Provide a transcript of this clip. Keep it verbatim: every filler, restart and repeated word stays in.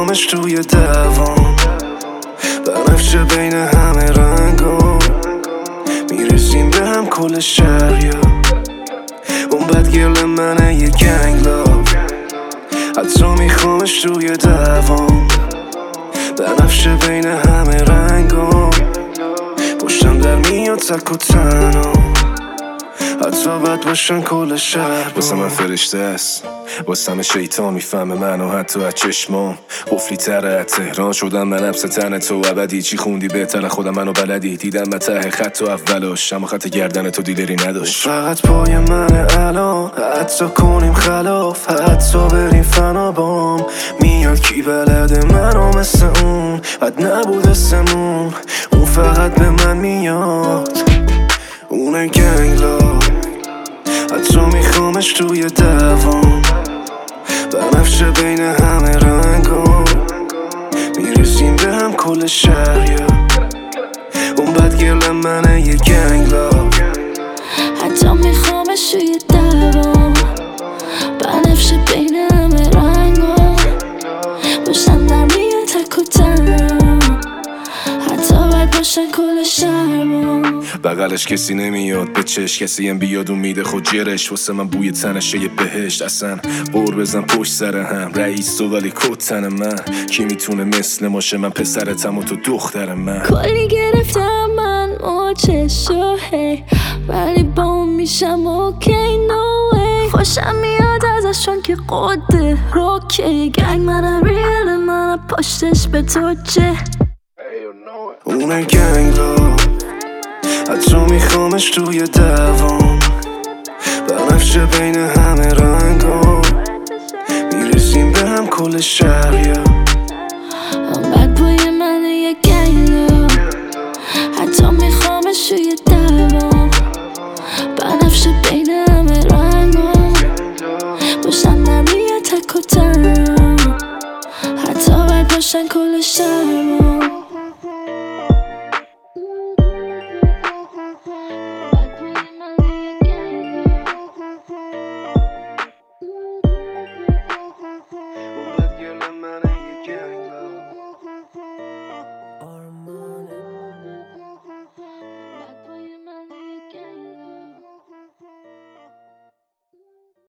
میخوامش توی دوام، بنفشه بین همه رنگام، میرسیم به هم کل شهریا. اون بدگرل منه یه گنگ لاف، حتی میخوامش توی دوام، بنفشه بین همه رنگام، پشتم در میاد تک و تنها، حتی بد باشن کل شهر. واسه من فرشته است، واسه من شیطان میفهمه منو حتی از چشمام. قفلی تره از تهران شدم من نفس تن تو ابدی. چی خوندی بهتر خودم منو بلدی، دیدم من ته خط و اولاش، اما خط گردن تو دیدری نداشت. فقط پای منه الان، حتی کنیم خلاف، حتی بریم فنا بام. میاد کی بلده منو مثل اون، حد نبود اسمون، اون فقط به من میاد، اونه گنگ لاف، حتی میخوامش توی دوام، بنفشه بین همه رنگام، میرسیم به هم کل شهریا. اون بدگرل منه یه گنگ لاف، حتی میخوامش توی دوام، بنفشه بین همه رنگام، باشم در میاد تک و تنها، حتی باید باشن کل شهرام. بغلش کسی نمیاد به چش، کسی هم بیاد اون میده خود جرش. واسه من بوی تنشه یه بهشت، اصلا قور بزن پشت سر هم. رئیس تو ولی کت تن من، کی میتونه مثل ماشه؟ من پسرتم و تو دختر من. کلی گرفتم من موچشو هی، ولی با اون میشم اوکی نو وی. خوشم میاد ازشون که قده روکی، گنگ منم ریل منم پشتش به تو چه. اونه گنگ لاف، حتی میخوامش توی دوام، بنفشه بین همه رنگام، میرسیم به هم کل شهریا. اون بد بوی منه یه گنگ لاف، حتی میخوامش توی دوام، بنفشه بین همه رنگام، باشم نمیاد تک و تنها، حتی باید باشن کل شهرام.